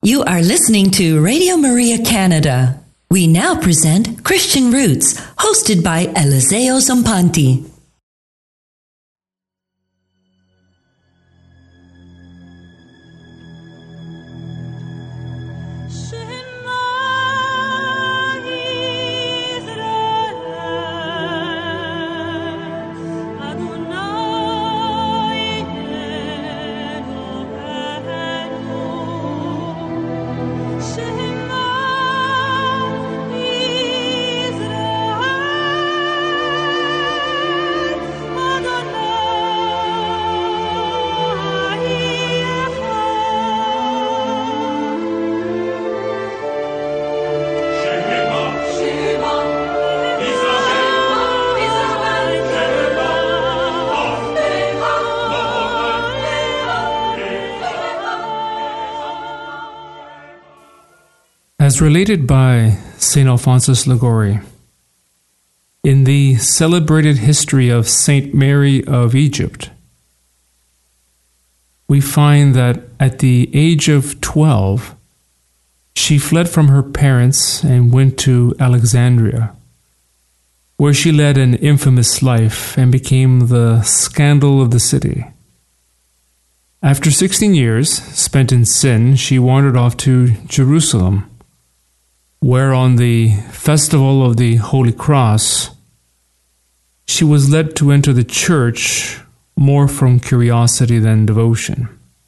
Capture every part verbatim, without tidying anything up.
You are listening to Radio Maria Canada. We now present Christian Roots, hosted by Eliseo Zampanti. As related by Saint Alphonsus Liguori, in the celebrated history of Saint Mary of Egypt, we find that at the age of twelve, she fled from her parents and went to Alexandria, where she led an infamous life and became the scandal of the city. After sixteen years spent in sin, she wandered off to Jerusalem, where on the festival of the Holy Cross, she was led to enter the church more from curiosity than devotion.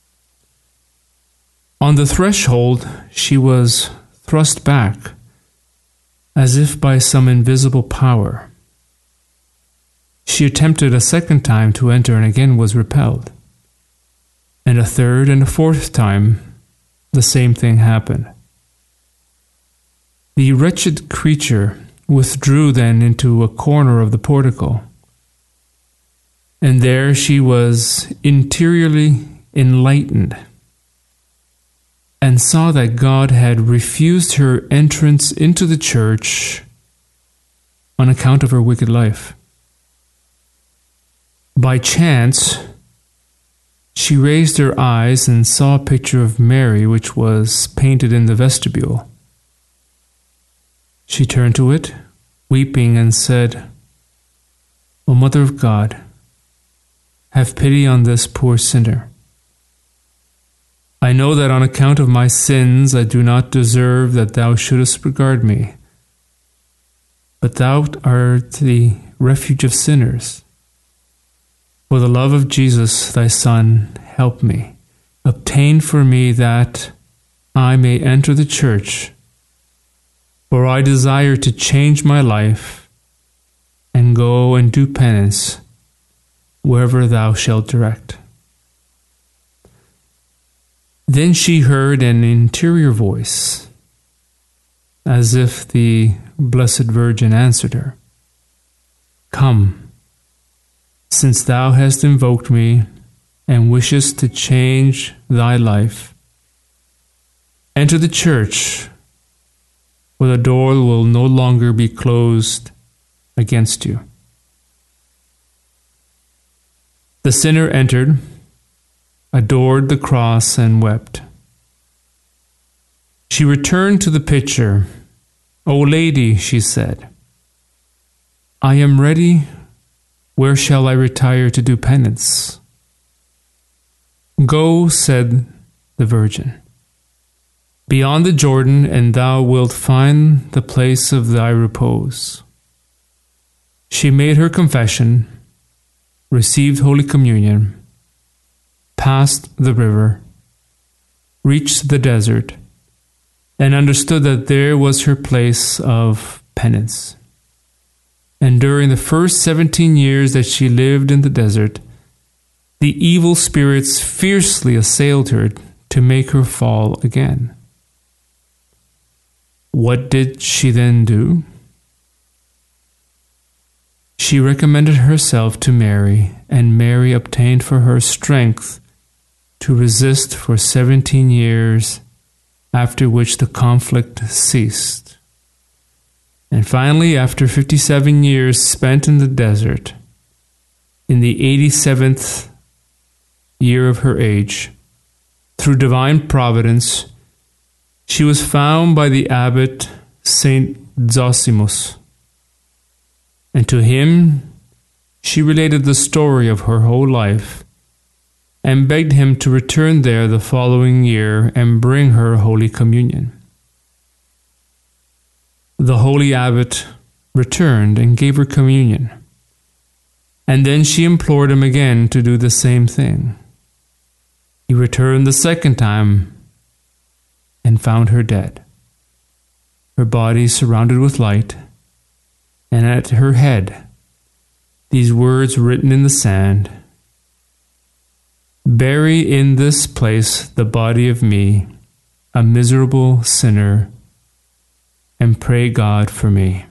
On the threshold, she was thrust back, as if by some invisible power. She attempted a second time to enter and again was repelled. And a third and a fourth time, the same thing happened. The wretched creature withdrew then into a corner of the portico, and there she was interiorly enlightened, and saw that God had refused her entrance into the church on account of her wicked life. By chance, she raised her eyes and saw a picture of Mary which was painted in the vestibule. She turned to it, weeping, and said, "O Mother of God, have pity on this poor sinner. I know that on account of my sins I do not deserve that thou shouldest regard me, but thou art the refuge of sinners. For the love of Jesus, thy Son, help me. Obtain for me that I may enter the church, for I desire to change my life and go and do penance wherever thou shalt direct." Then she heard an interior voice, as if the Blessed Virgin answered her, "Come, since thou hast invoked me and wishest to change thy life, enter the church, for the door will no longer be closed against you." The sinner entered, adored the cross, and wept. She returned to the picture. "O Lady," she said, "I am ready. Where shall I retire to do penance?" "Go," said the Virgin, "beyond the Jordan, and thou wilt find the place of thy repose." She made her confession, received Holy Communion, passed the river, reached the desert, and understood that there was her place of penance. And during the first seventeen years that she lived in the desert, the evil spirits fiercely assailed her to make her fall again. What did she then do? She recommended herself to Mary, and Mary obtained for her strength to resist for seventeen years, after which the conflict ceased. And finally, after fifty-seven years spent in the desert, in the eighty-seventh year of her age, through divine providence, She was found by the abbot Saint Zosimus, and to him she related the story of her whole life and begged him to return there the following year and bring her Holy Communion. The holy abbot returned and gave her communion, and then she implored him again to do the same thing. He returned the second time and found her dead, her body surrounded with light, and at her head these words written in the sand: "Bury in this place the body of me, a miserable sinner, and pray God for me."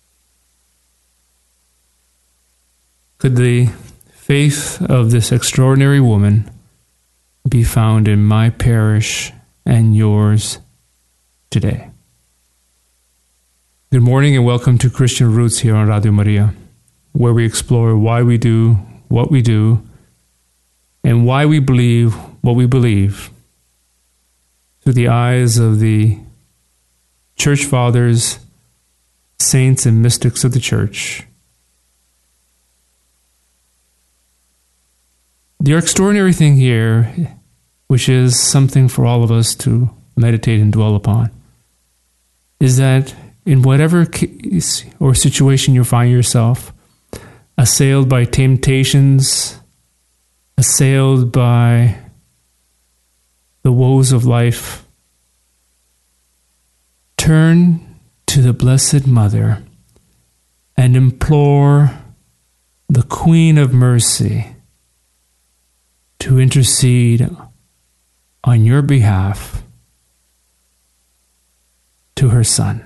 Could the faith of this extraordinary woman be found in my parish and yours today? Good morning and welcome to Christian Roots here on Radio Maria, where we explore why we do what we do and why we believe what we believe through the eyes of the Church Fathers, saints and mystics of the Church. The extraordinary thing here, which is something for all of us to meditate and dwell upon, is that in whatever case or situation you find yourself, assailed by temptations, assailed by the woes of life, turn to the Blessed Mother and implore the Queen of Mercy to intercede on your behalf to her Son.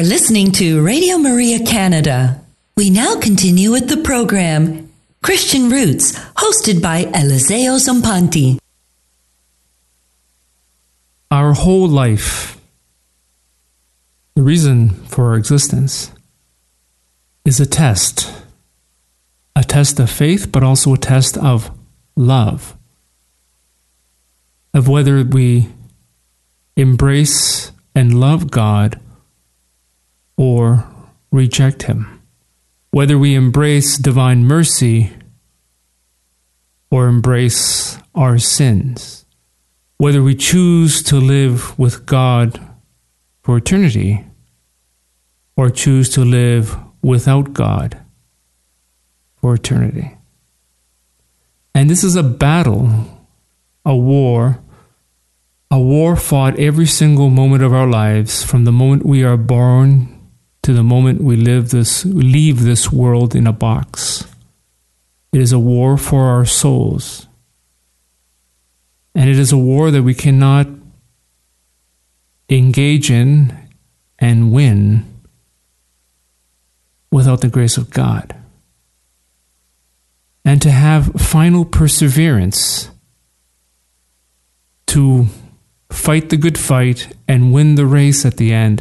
listening to Radio Maria Canada. We now continue with the program Christian Roots, hosted by Eliseo Zampanti. Our whole life, the reason for our existence, is a test. A test of faith, but also a test of love. Of whether we embrace and love God or reject Him. Whether we embrace divine mercy or embrace our sins. Whether we choose to live with God for eternity or choose to live without God for eternity. And this is a battle, a war, a war fought every single moment of our lives, from the moment we are born to the moment we live this, leave this world in a box. It is a war for our souls. And it is a war that we cannot engage in and win without the grace of God. And to have final perseverance to fight the good fight and win the race at the end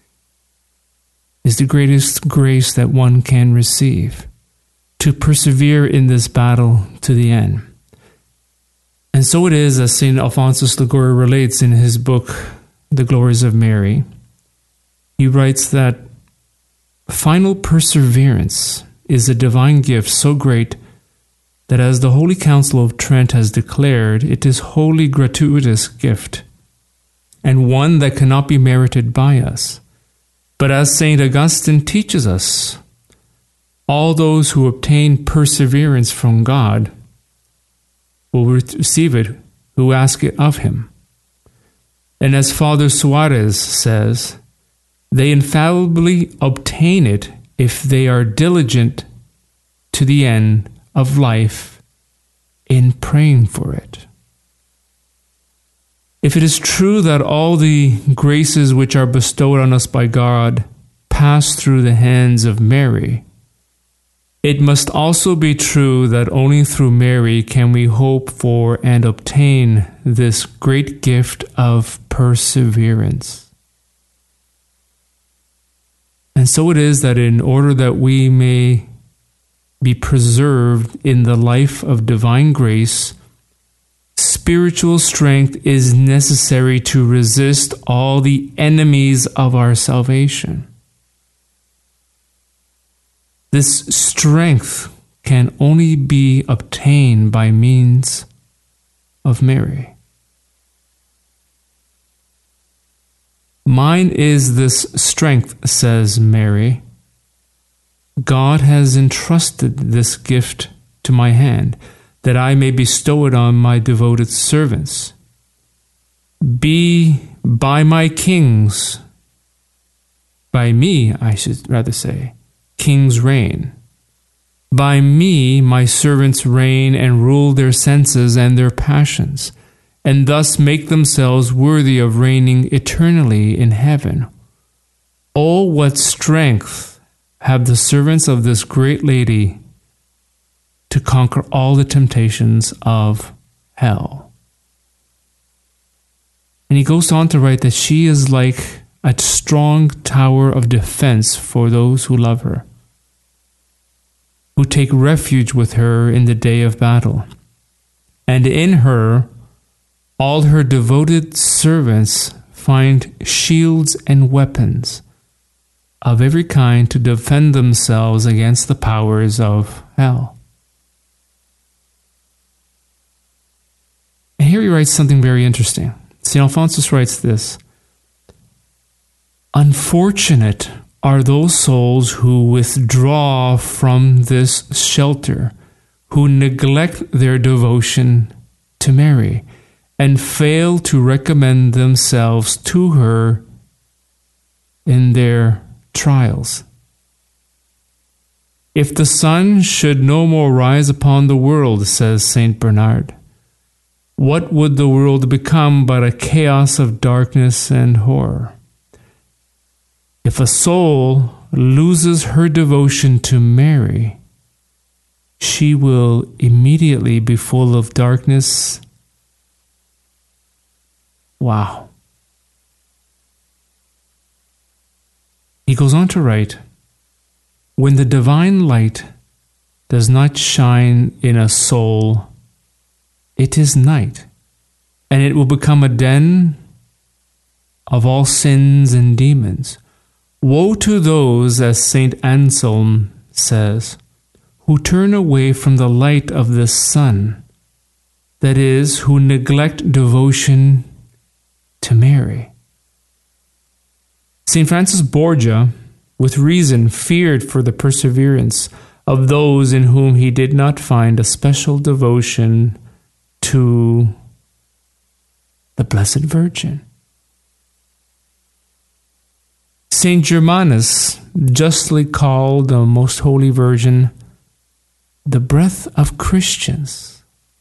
is the greatest grace that one can receive. To persevere in this battle to the end. And so it is, as Saint Alphonsus Liguori relates in his book, The Glories of Mary. He writes that final perseverance is a divine gift so great that, as the Holy Council of Trent has declared, it is wholly gratuitous gift, and one that cannot be merited by us. But as Saint Augustine teaches us, all those who obtain perseverance from God will receive it who ask it of Him. And as Father Suarez says, they infallibly obtain it if they are diligent to the end of life in praying for it. If it is true that all the graces which are bestowed on us by God pass through the hands of Mary, it must also be true that only through Mary can we hope for and obtain this great gift of perseverance. And so it is that in order that we may be preserved in the life of divine grace, spiritual strength is necessary to resist all the enemies of our salvation. This strength can only be obtained by means of Mary. Mine is this strength, says Mary. God has entrusted this gift to my hand, that I may bestow it on my devoted servants. Be by my kings, by me, I should rather say, kings reign. By me my servants reign and rule their senses and their passions, and thus make themselves worthy of reigning eternally in heaven. Oh, what strength have the servants of this great lady to conquer all the temptations of hell. And he goes on to write that she is like a strong tower of defense for those who love her, who take refuge with her in the day of battle. And in her, all her devoted servants find shields and weapons of every kind to defend themselves against the powers of hell. And here he writes something very interesting. Saint Alphonsus writes this: unfortunate are those souls who withdraw from this shelter, who neglect their devotion to Mary, and fail to recommend themselves to her in their trials. If the sun should no more rise upon the world, says Saint Bernard, what would the world become but a chaos of darkness and horror? If a soul loses her devotion to Mary, she will immediately be full of darkness. Wow. He goes on to write, when the divine light does not shine in a soul, it is night, and it will become a den of all sins and demons. Woe to those, as Saint Anselm says, who turn away from the light of the sun, that is, who neglect devotion to Mary. Saint Francis Borgia, with reason, feared for the perseverance of those in whom he did not find a special devotion to the Blessed Virgin. Saint Germanus justly called the Most Holy Virgin the breath of Christians.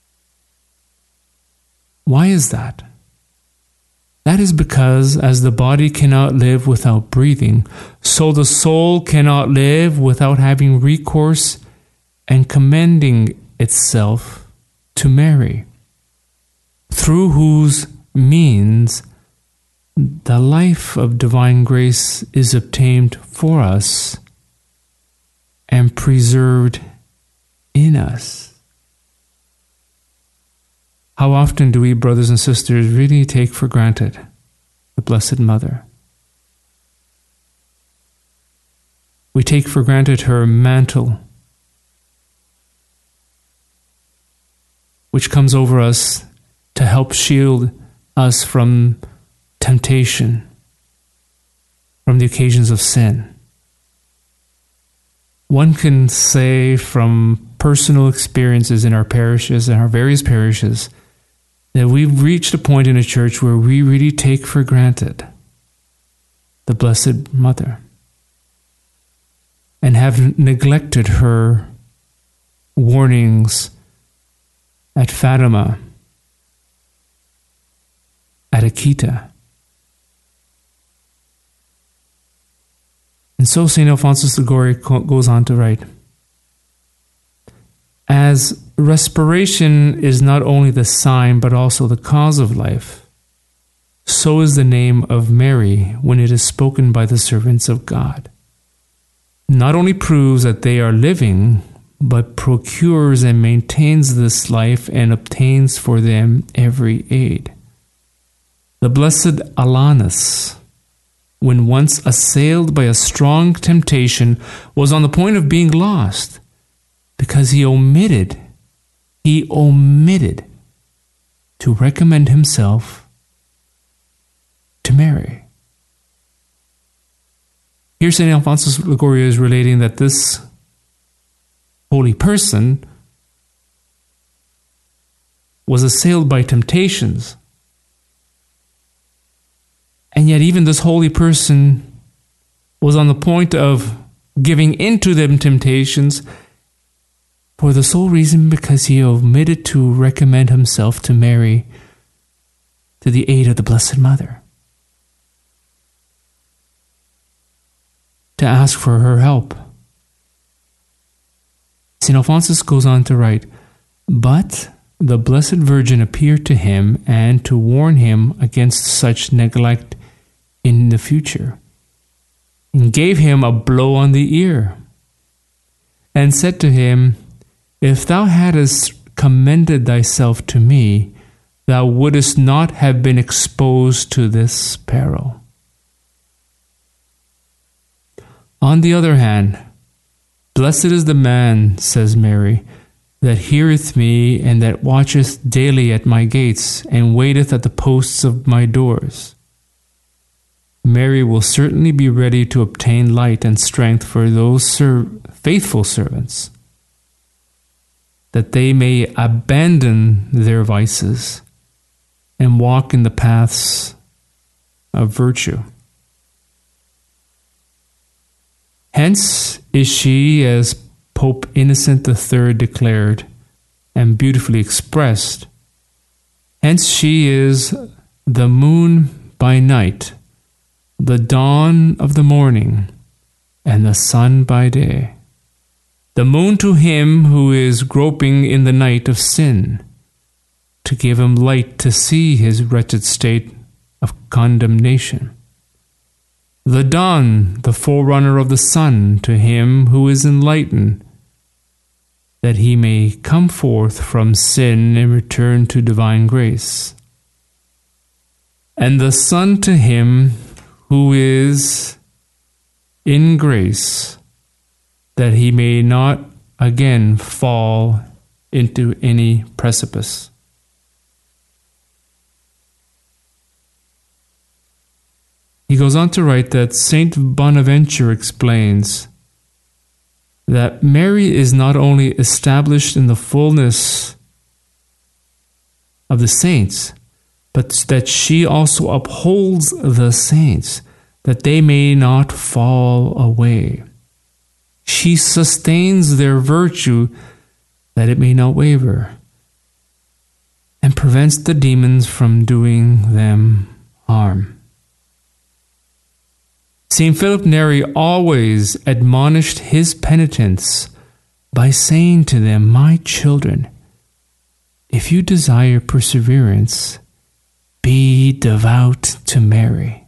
Why is that? That is because as the body cannot live without breathing, so the soul cannot live without having recourse and commending itself to Mary, through whose means the life of divine grace is obtained for us and preserved in us. How often do we, brothers and sisters, really take for granted the Blessed Mother? We take for granted her mantle, which comes over us to help shield us from temptation, from the occasions of sin. One can say from personal experiences in our parishes and our various parishes that we've reached a point in a church where we really take for granted the Blessed Mother and have neglected her warnings at Fatima, at Akita. And so Saint Alphonsus Liguori goes on to write, as respiration is not only the sign but also the cause of life, so is the name of Mary when it is spoken by the servants of God. Not only proves that they are living, but procures and maintains this life and obtains for them every aid. The blessed Alanus, when once assailed by a strong temptation, was on the point of being lost, because he omitted, he omitted to recommend himself to Mary. Here Saint Alphonsus Liguori is relating that this holy person was assailed by temptations, and yet even this holy person was on the point of giving in to them temptations for the sole reason because he omitted to recommend himself to Mary, to the aid of the Blessed Mother, to ask for her help. Saint Alphonsus goes on to write, but the Blessed Virgin appeared to him and to warn him against such neglect in the future, and gave him a blow on the ear, and said to him, if thou hadst commended thyself to me, thou wouldst not have been exposed to this peril. On the other hand, blessed is the man, says Mary, that heareth me, and that watcheth daily at my gates, and waiteth at the posts of my doors. Mary will certainly be ready to obtain light and strength for those ser- faithful servants, that they may abandon their vices and walk in the paths of virtue. Hence is she, as Pope Innocent the Third declared and beautifully expressed, hence she is the moon by night, the dawn of the morning, and the sun by day. The moon to him who is groping in the night of sin, to give him light to see his wretched state of condemnation. The dawn, the forerunner of the sun, to him who is enlightened, that he may come forth from sin and return to divine grace. And the sun to him who is in grace, that he may not again fall into any precipice. He goes on to write that Saint Bonaventure explains that Mary is not only established in the fullness of the saints, but that she also upholds the saints, that they may not fall away. She sustains their virtue, that it may not waver, and prevents the demons from doing them harm. Saint Philip Neri always admonished his penitents by saying to them, "My children, if you desire perseverance, be devout to Mary."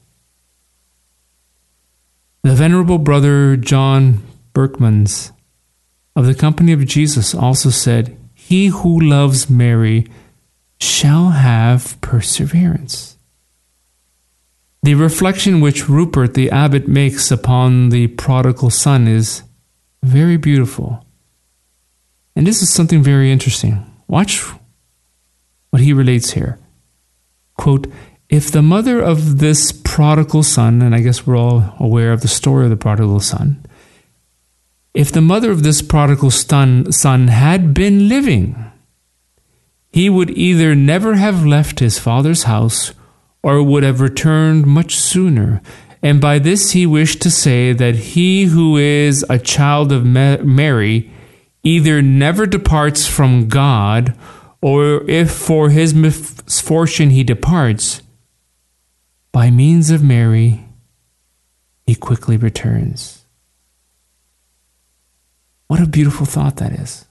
The Venerable Brother John Berkmans of the Company of Jesus also said, "He who loves Mary shall have perseverance." The reflection which Rupert the Abbot makes upon the prodigal son is very beautiful. And this is something very interesting. Watch what he relates here. Quote, "If the mother of this prodigal son," and I guess we're all aware of the story of the prodigal son, "if the mother of this prodigal son, son had been living, he would either never have left his father's house or would have returned much sooner." And by this he wished to say that he who is a child of Mary either never departs from God, or if for his misfortune he departs, by means of Mary he quickly returns. What a beautiful thought that is.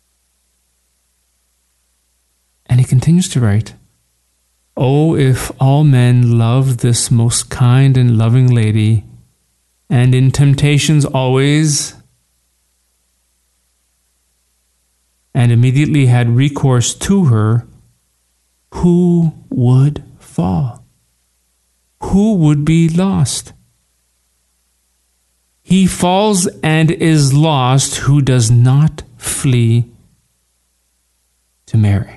And he continues to write, "Oh, if all men loved this most kind and loving lady, and in temptations always, and immediately had recourse to her, who would fall? Who would be lost? He falls and is lost who does not flee to Mary."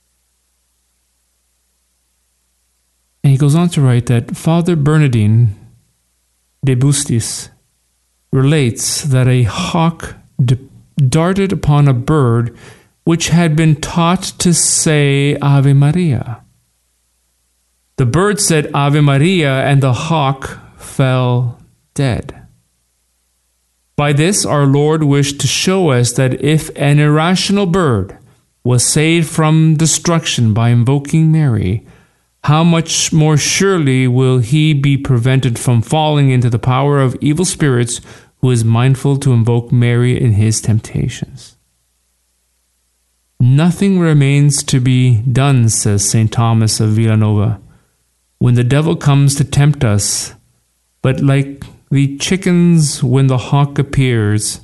And he goes on to write that Father Bernardine de Bustis relates that a hawk d- darted upon a bird which had been taught to say Ave Maria. The bird said Ave Maria, and the hawk fell dead. By this our Lord wished to show us that if an irrational bird was saved from destruction by invoking Mary, how much more surely will he be prevented from falling into the power of evil spirits who is mindful to invoke Mary in his temptations. Nothing remains to be done, says Saint Thomas of Villanova, when the devil comes to tempt us, but like the chickens when the hawk appears,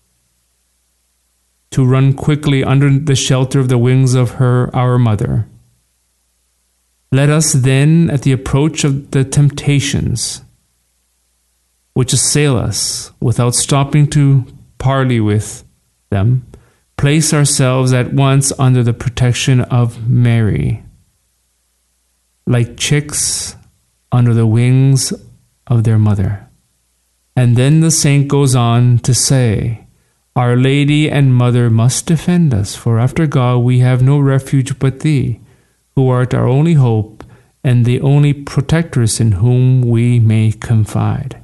to run quickly under the shelter of the wings of her, our mother. Let us then, at the approach of the temptations which assail us, without stopping to parley with them, place ourselves at once under the protection of Mary, like chicks under the wings of their mother. And then the saint goes on to say, Our Lady and Mother must defend us, for after God we have no refuge but thee, who art our only hope and the only protectress in whom we may confide.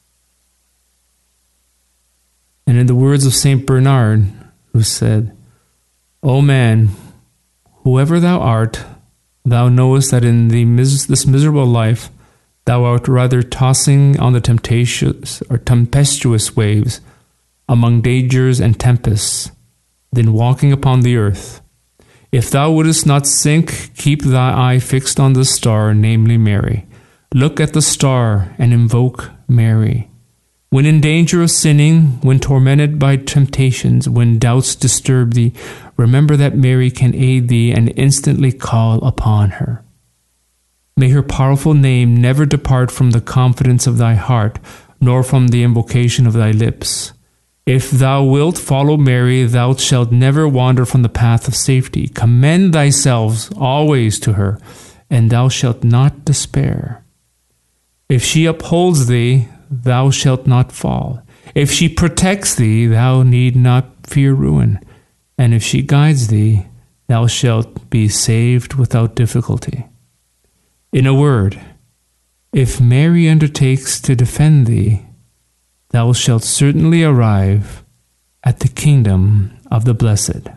And in the words of Saint Bernard, who said, O man, whoever thou art, thou knowest that in the mis- this miserable life Thou art rather tossing on the temptations or tempestuous waves among dangers and tempests than walking upon the earth. If thou wouldest not sink, keep thy eye fixed on the star, namely Mary. Look at the star and invoke Mary. When in danger of sinning, when tormented by temptations, when doubts disturb thee, remember that Mary can aid thee and instantly call upon her. May her powerful name never depart from the confidence of thy heart, nor from the invocation of thy lips. If thou wilt follow Mary, thou shalt never wander from the path of safety. Commend thyself always to her, and thou shalt not despair. If she upholds thee, thou shalt not fall. If she protects thee, thou need not fear ruin. And if she guides thee, thou shalt be saved without difficulty. In a word, if Mary undertakes to defend thee, thou shalt certainly arrive at the kingdom of the blessed.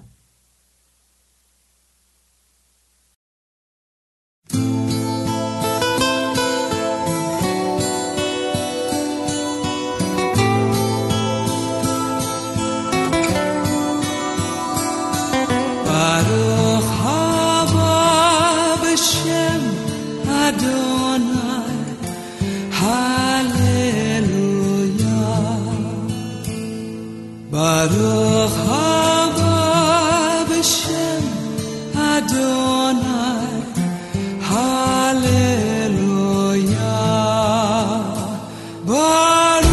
Baruch haba b'shem Adonai, Hallelujah. Baruch haba b'shem Adonai, Hallelujah. Baruch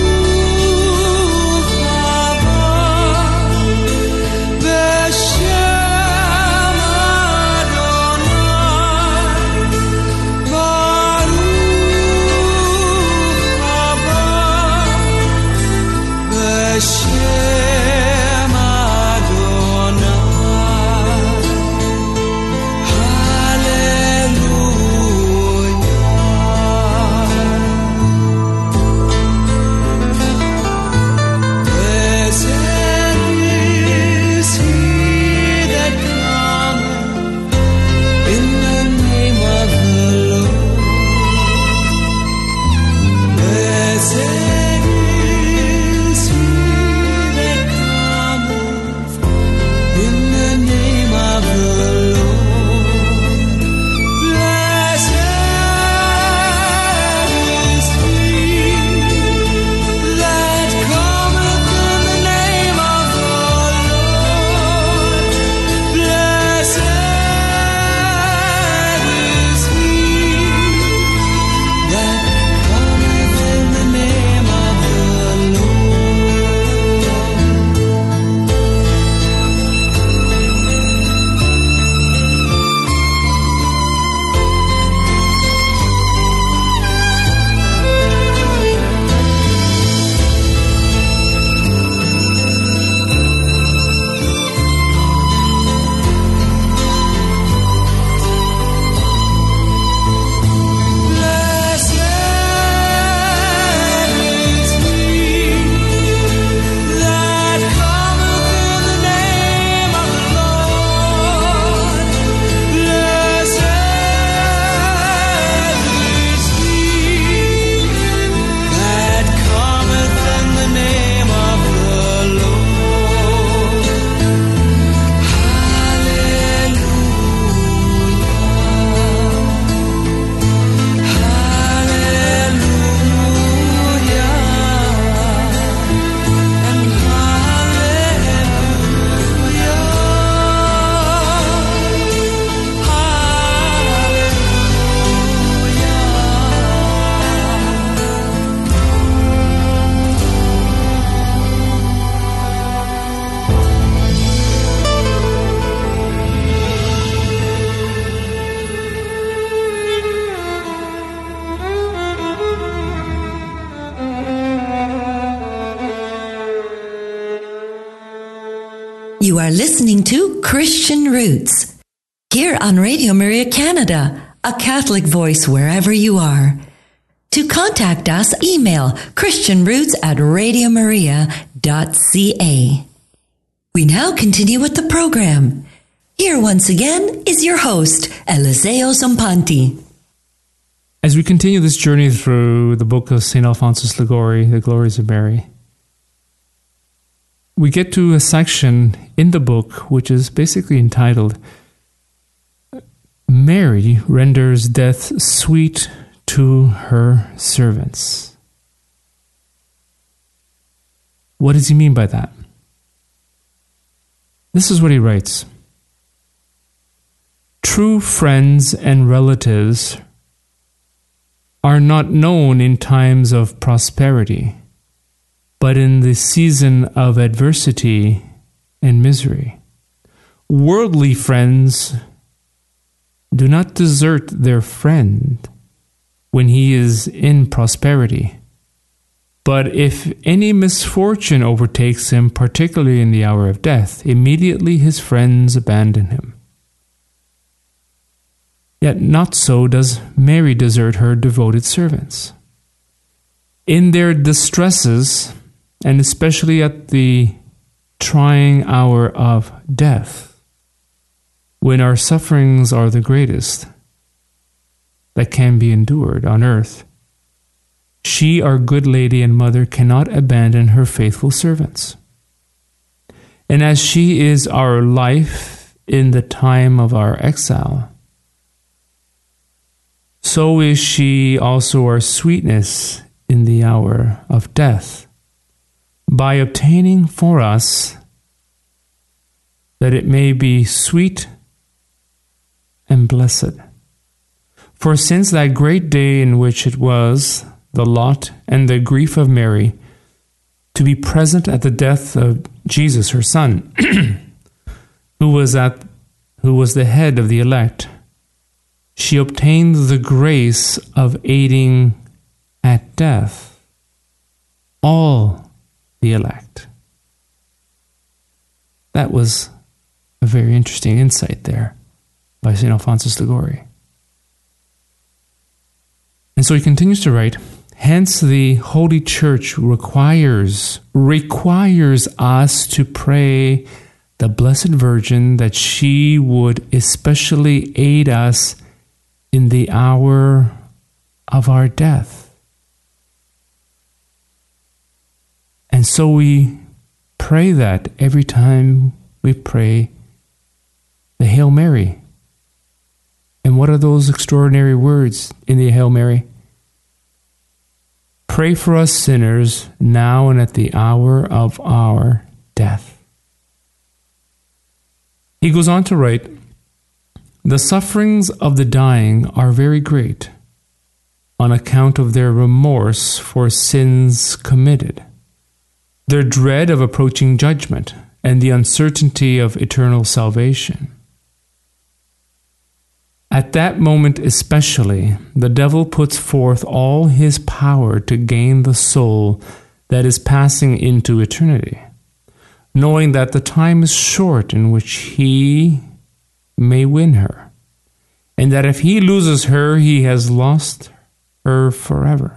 You are listening to Christian Roots, here on Radio Maria Canada, a Catholic voice wherever you are. To contact us, email christianroots at radiomaria.ca. We now continue with the program. Here once again is your host, Eliseo Zompanti. As we continue this journey through the book of Saint Alphonsus Liguori, The Glories of Mary, we get to a section in the book which is basically entitled, Mary Renders Death Sweet to Her Servants. What does he mean by that? This is what he writes. True friends and relatives are not known in times of prosperity, but in the season of adversity and misery. Worldly friends do not desert their friend when he is in prosperity. But if any misfortune overtakes him, particularly in the hour of death, immediately his friends abandon him. Yet not so does Mary desert her devoted servants. In their distresses, and especially at the trying hour of death, when our sufferings are the greatest that can be endured on earth, she, our good lady and mother, cannot abandon her faithful servants. And as she is our life in the time of our exile, so is she also our sweetness in the hour of death, by obtaining for us that it may be sweet and blessed. For since that great day in which it was the lot and the grief of Mary to be present at the death of Jesus, her son, who was at who was the head of the elect, she obtained the grace of aiding at death all the elect. That was a very interesting insight there by Saint Alphonsus Liguori. And so he continues to write, hence the Holy Church requires, requires us to pray the Blessed Virgin that she would especially aid us in the hour of our death. And so we pray that every time we pray the Hail Mary. And what are those extraordinary words in the Hail Mary? Pray for us sinners now and at the hour of our death. He goes on to write, the sufferings of the dying are very great on account of their remorse for sins committed, their dread of approaching judgment, and the uncertainty of eternal salvation. At that moment especially, the devil puts forth all his power to gain the soul that is passing into eternity, knowing that the time is short in which he may win her, and that if he loses her, he has lost her forever.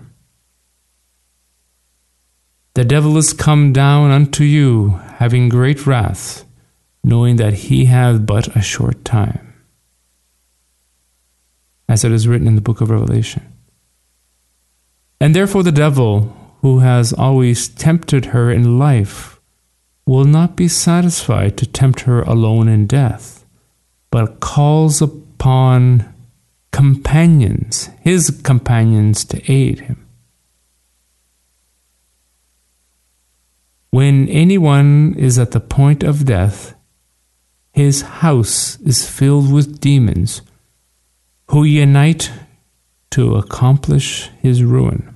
The devil is come down unto you, having great wrath, knowing that he hath but a short time, as it is written in the book of Revelation. And therefore the devil, who has always tempted her in life, will not be satisfied to tempt her alone in death, but calls upon companions, his companions, to aid him. When anyone is at the point of death, his house is filled with demons who unite to accomplish his ruin.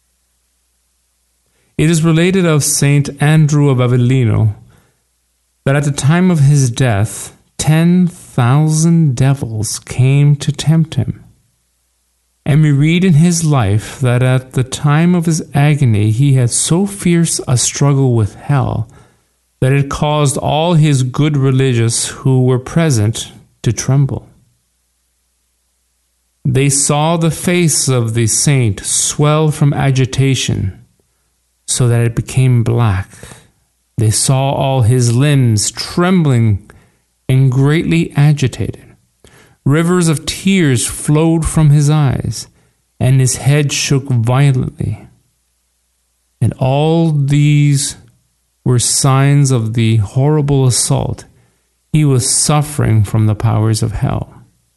It is related of Saint Andrew of Avellino that at the time of his death, ten thousand devils came to tempt him. And we read in his life that at the time of his agony, he had so fierce a struggle with hell that it caused all his good religious who were present to tremble. They saw the face of the saint swell from agitation, so that it became black. They saw all his limbs trembling and greatly agitated. Rivers of tears flowed from his eyes, and his head shook violently. And all these were signs of the horrible assault he was suffering from the powers of hell.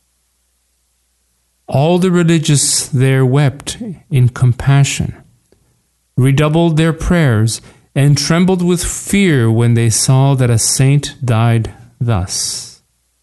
All the religious there wept in compassion, redoubled their prayers, and trembled with fear when they saw that a saint died thus.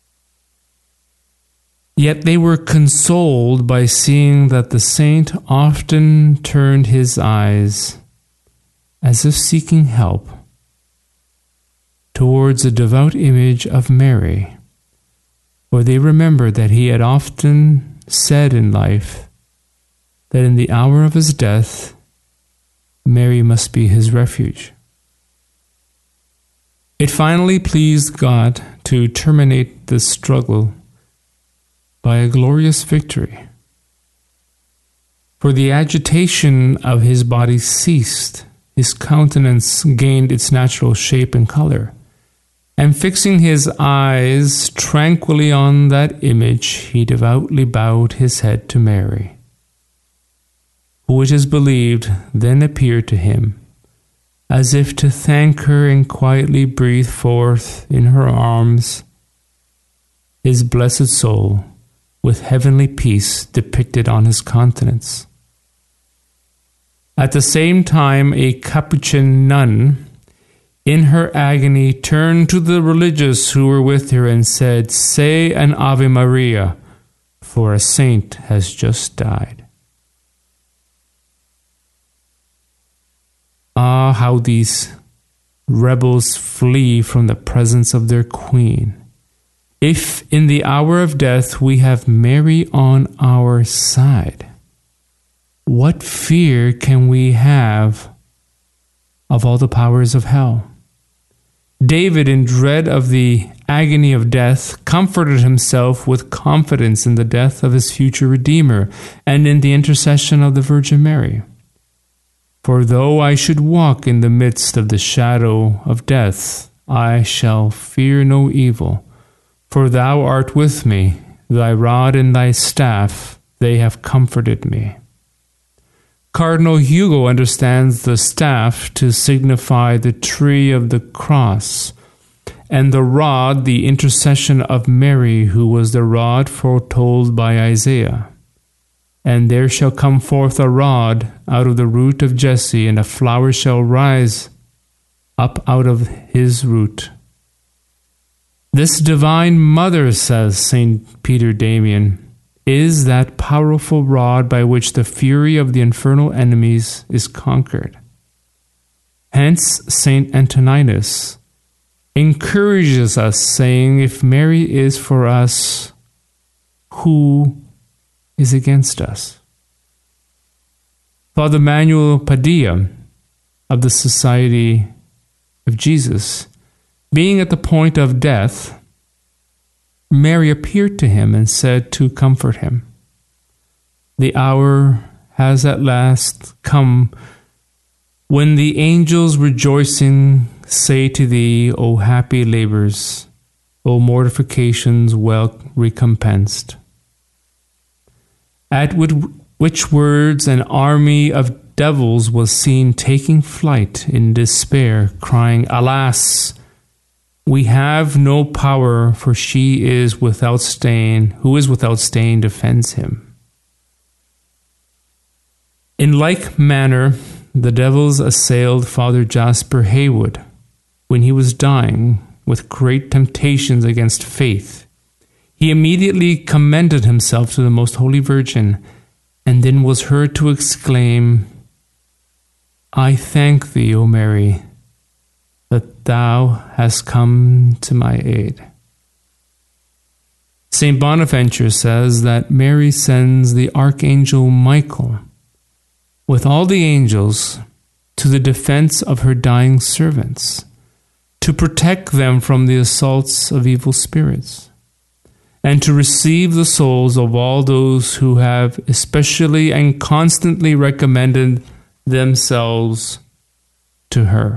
Yet they were consoled by seeing that the saint often turned his eyes, as if seeking help, towards a devout image of Mary, for they remembered that he had often said in life that in the hour of his death, Mary must be his refuge. It finally pleased God to terminate this struggle by a glorious victory. For the agitation of his body ceased, his countenance gained its natural shape and color, and fixing his eyes tranquilly on that image, he devoutly bowed his head to Mary, who it is believed then appeared to him, as if to thank her, and quietly breathed forth in her arms his blessed soul, with heavenly peace depicted on his countenance. At the same time, a Capuchin nun, in her agony, turned to the religious who were with her and said, "Say an Ave Maria, for a saint has just died." Ah, how these rebels flee from the presence of their queen. If in the hour of death we have Mary on our side, what fear can we have of all the powers of hell? David, in dread of the agony of death, comforted himself with confidence in the death of his future Redeemer and in the intercession of the Virgin Mary. For though I should walk in the midst of the shadow of death, I shall fear no evil, for thou art with me, thy rod and thy staff, they have comforted me. Cardinal Hugo understands the staff to signify the tree of the cross, and the rod the intercession of Mary, who was the rod foretold by Isaiah. And there shall come forth a rod out of the root of Jesse, and a flower shall rise up out of his root. This divine mother, says Saint Peter Damian, is that powerful rod by which the fury of the infernal enemies is conquered. Hence, Saint Antoninus encourages us, saying, if Mary is for us, who is against us? Father Manuel Padilla of the Society of Jesus, being at the point of death, Mary appeared to him and said to comfort him, "The hour has at last come when the angels rejoicing say to thee, O happy labors, O mortifications well recompensed." At which words an army of devils was seen taking flight in despair, crying, "Alas! We have no power, for she is without stain, who is without stain defends him." In like manner, the devils assailed Father Jasper Haywood when he was dying with great temptations against faith. He immediately commended himself to the Most Holy Virgin, and then was heard to exclaim, "I thank thee, O Mary, that thou hast come to my aid." Saint Bonaventure says that Mary sends the Archangel Michael with all the angels to the defense of her dying servants, to protect them from the assaults of evil spirits, and to receive the souls of all those who have especially and constantly recommended themselves to her.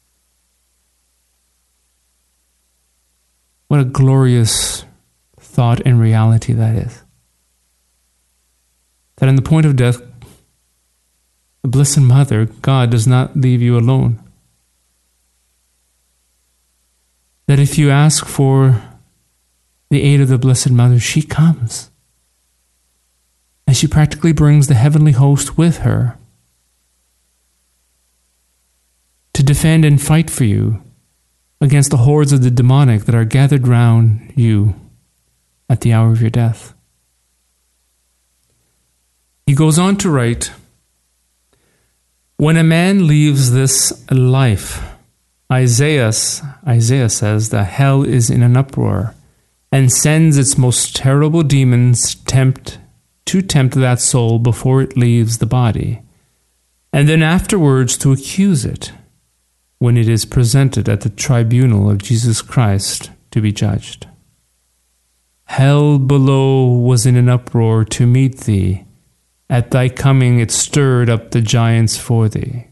What a glorious thought and reality that is. that in the point of death, the Blessed Mother, God, does not leave you alone. That if you ask for the aid of the Blessed Mother, she comes. And she practically brings the heavenly host with her to defend and fight for you against the hordes of the demonic that are gathered round you at the hour of your death. He goes on to write, when a man leaves this life, Isaiah, Isaiah says that hell is in an uproar and sends its most terrible demons tempt to tempt that soul before it leaves the body, and then afterwards to accuse it when it is presented at the tribunal of Jesus Christ to be judged. Hell below was in an uproar to meet thee. At thy coming it stirred up the giants for thee.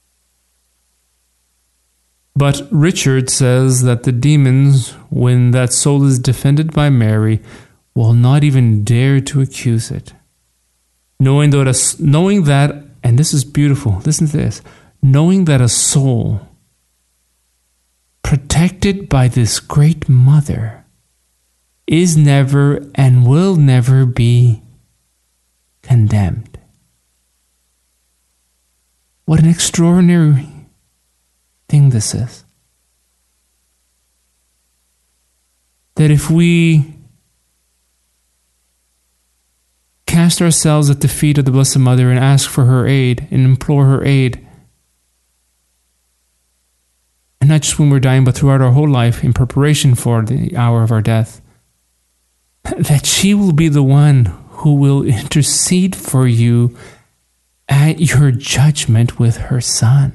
But Richard says that the demons, when that soul is defended by Mary, will not even dare to accuse it. Knowing that, a, knowing that, and this is beautiful, listen to this, knowing that a soul protected by this great mother is never and will never be condemned. What an extraordinary thing this is. That if we cast ourselves at the feet of the Blessed Mother and ask for her aid and implore her aid, and not just when we're dying, but throughout our whole life in preparation for the hour of our death, that she will be the one who will intercede for you at your judgment with her Son.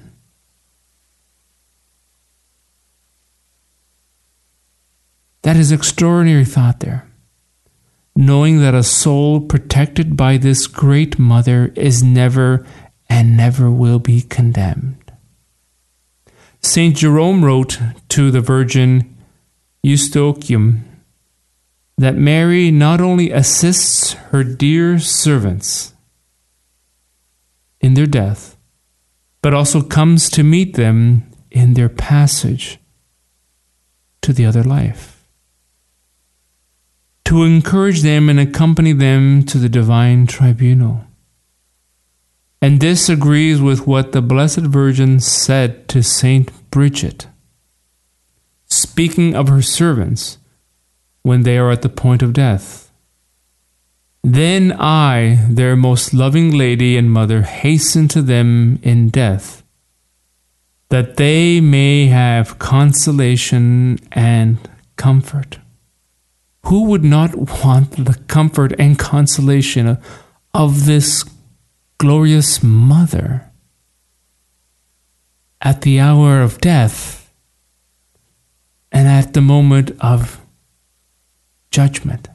That is extraordinary thought there. Knowing that a soul protected by this great mother is never and never will be condemned. Saint Jerome wrote to the Virgin Eustochium that Mary not only assists her dear servants in their death, but also comes to meet them in their passage to the other life, to encourage them and accompany them to the divine tribunal. And this agrees with what the Blessed Virgin said to Saint Bridget, speaking of her servants when they are at the point of death. Then I, their most loving Lady and Mother, hasten to them in death, that they may have consolation and comfort. Who would not want the comfort and consolation of this glorious Mother at the hour of death and at the moment of judgment?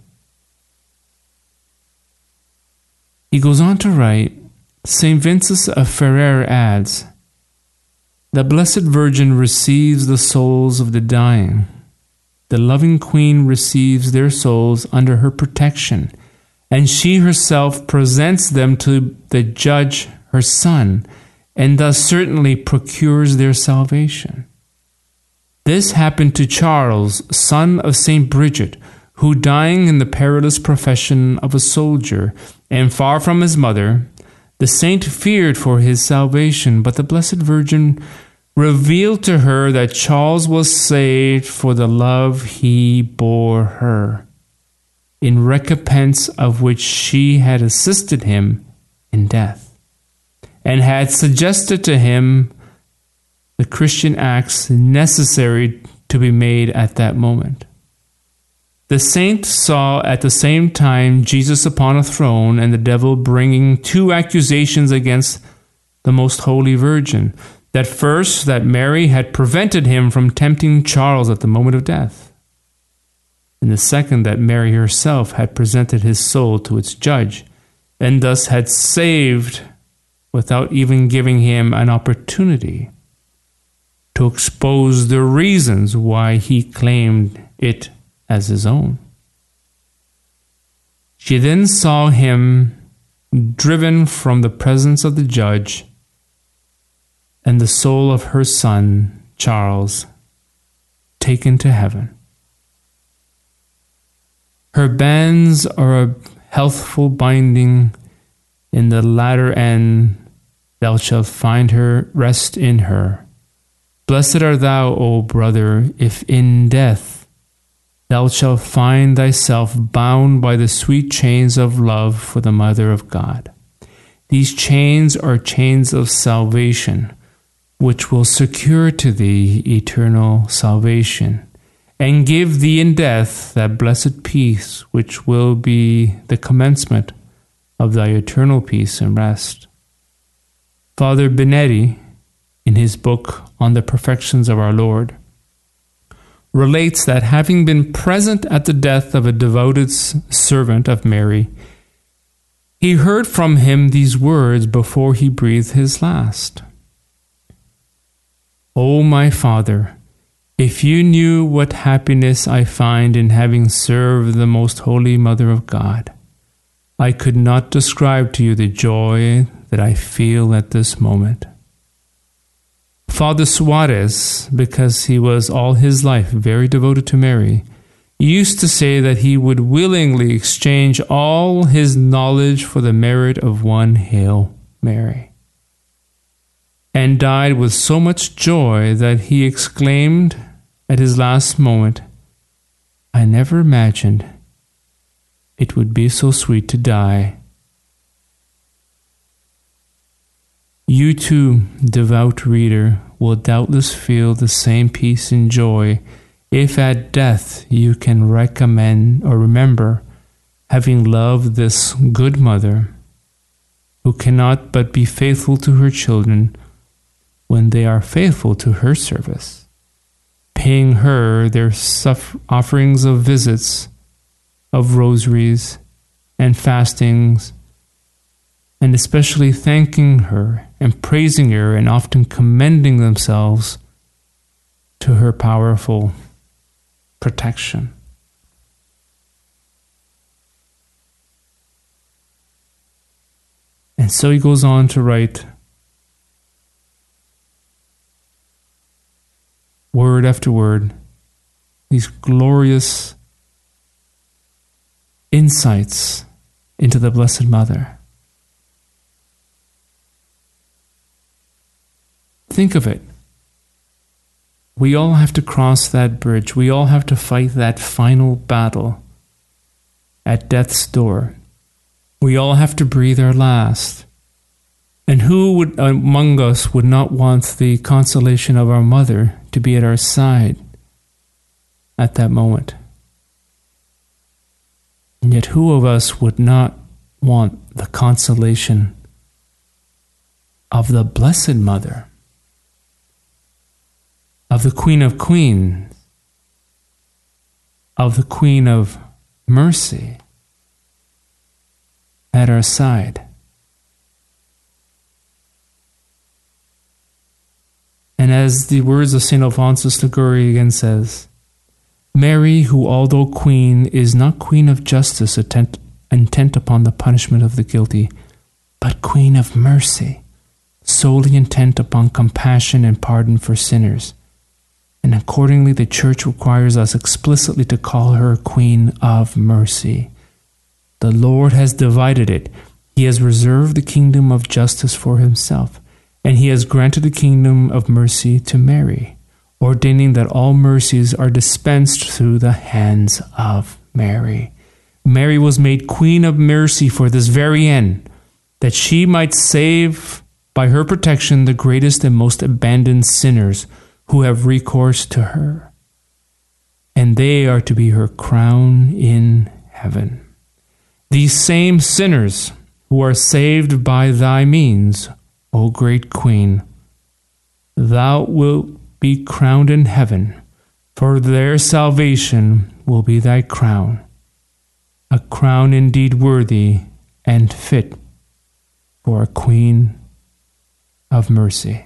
He goes on to write, Saint Vincent of Ferrer adds, the Blessed Virgin receives the souls of the dying. The loving Queen receives their souls under her protection, and she herself presents them to the Judge, her Son, and thus certainly procures their salvation. This happened to Charles, son of Saint Bridget, who, dying in the perilous profession of a soldier, and far from his mother, the saint feared for his salvation, but the Blessed Virgin revealed to her that Charles was saved for the love he bore her, in recompense of which she had assisted him in death, and had suggested to him the Christian acts necessary to be made at that moment. The saint saw at the same time Jesus upon a throne and the devil bringing two accusations against the Most Holy Virgin. That first, that Mary had prevented him from tempting Charles at the moment of death. And the second, that Mary herself had presented his soul to its judge, and thus had saved without even giving him an opportunity to expose the reasons why he claimed it as his own. She then saw him driven from the presence of the judge, and the soul of her son, Charles, taken to heaven. Her bands are a healthful binding. In the latter end thou shalt find her, rest in her. Blessed art thou, O brother, if in death thou shalt find thyself bound by the sweet chains of love for the Mother of God. These chains are chains of salvation, which will secure to thee eternal salvation, and give thee in death that blessed peace which will be the commencement of thy eternal peace and rest. Father Benetti, in his book on the perfections of our Lord, relates that having been present at the death of a devoted servant of Mary, he heard from him these words before he breathed his last. O my Father, if you knew what happiness I find in having served the most holy Mother of God, I could not describe to you the joy that I feel at this moment. Father Suarez, because he was all his life very devoted to Mary, used to say that he would willingly exchange all his knowledge for the merit of one Hail Mary, and died with so much joy that he exclaimed at his last moment, I never imagined it would be so sweet to die. You too, devout reader, will doubtless feel the same peace and joy if at death you can recommend or remember having loved this good mother who cannot but be faithful to her children when they are faithful to her service, paying her their suff- offerings of visits, of rosaries and fastings, and especially thanking her and praising her and often commending themselves to her powerful protection. And so he goes on to write word after word these glorious insights into the Blessed Mother. Think of it. We all have to cross that bridge. We all have to fight that final battle at death's door. We all have to breathe our last. And who would among us would not want the consolation of our mother to be at our side at that moment? And yet who of us would not want the consolation of the Blessed Mother, of the Queen of Queens, of the Queen of Mercy at our side? And as the words of Saint Alphonsus Liguori again says, Mary, who although queen, is not queen of justice intent, intent upon the punishment of the guilty, but queen of mercy, solely intent upon compassion and pardon for sinners. And accordingly the Church requires us explicitly to call her Queen of Mercy. The Lord has divided it. He has reserved the kingdom of justice for himself, and he has granted the kingdom of mercy to Mary, ordaining that all mercies are dispensed through the hands of Mary. Mary was made Queen of Mercy for this very end, that she might save by her protection the greatest and most abandoned sinners who have recourse to her. And they are to be her crown in heaven. These same sinners who are saved by thy means, O great Queen, thou wilt be crowned in heaven, for their salvation will be thy crown, a crown indeed worthy and fit for a Queen of Mercy.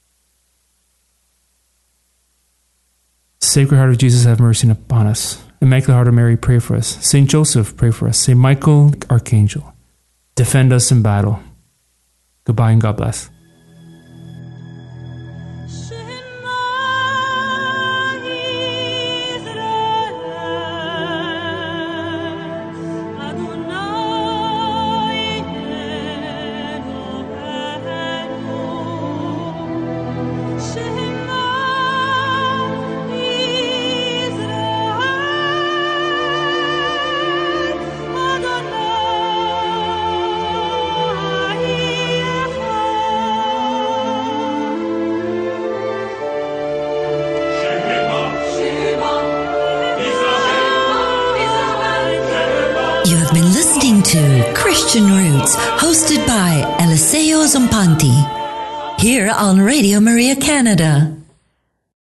Sacred Heart of Jesus, have mercy upon us. Immaculate Heart of Mary, pray for us. Saint Joseph, pray for us. Saint Michael, Archangel, Defend us in battle. Goodbye and God bless. You have been listening to Christian Roots, hosted by Eliseo Zompanti, here on Radio Maria Canada.